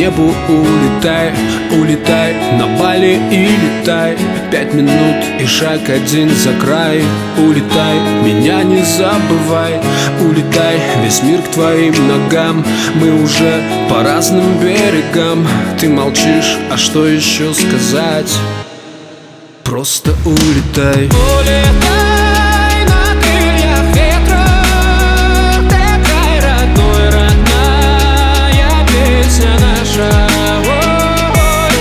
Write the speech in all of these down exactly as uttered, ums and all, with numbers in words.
небу улетай, улетай на Бали и летай. Пять минут и шаг один за край. Улетай, меня не забывай. Улетай, весь мир к твоим ногам. Мы уже по разным берегам. Ты молчишь, а что еще сказать? Просто улетай. Улетай на крыльях ветра, такая родной, родная песня наша. Ой,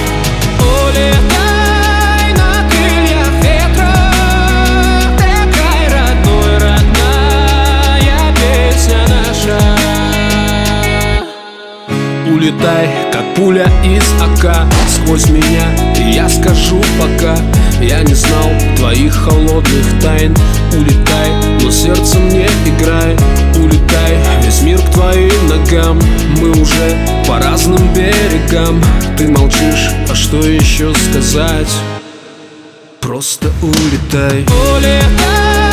улетай на крыльях ветра, такая родной, родная песня наша. Улетай, как пуля из ока, сквозь меня, и я скажу пока. Я не знал твоих холодных тайн. Улетай, но сердцем не играй. Улетай, весь мир к твоим ногам. Мы уже по разным берегам. Ты молчишь, а что еще сказать? Просто улетай. Улетай.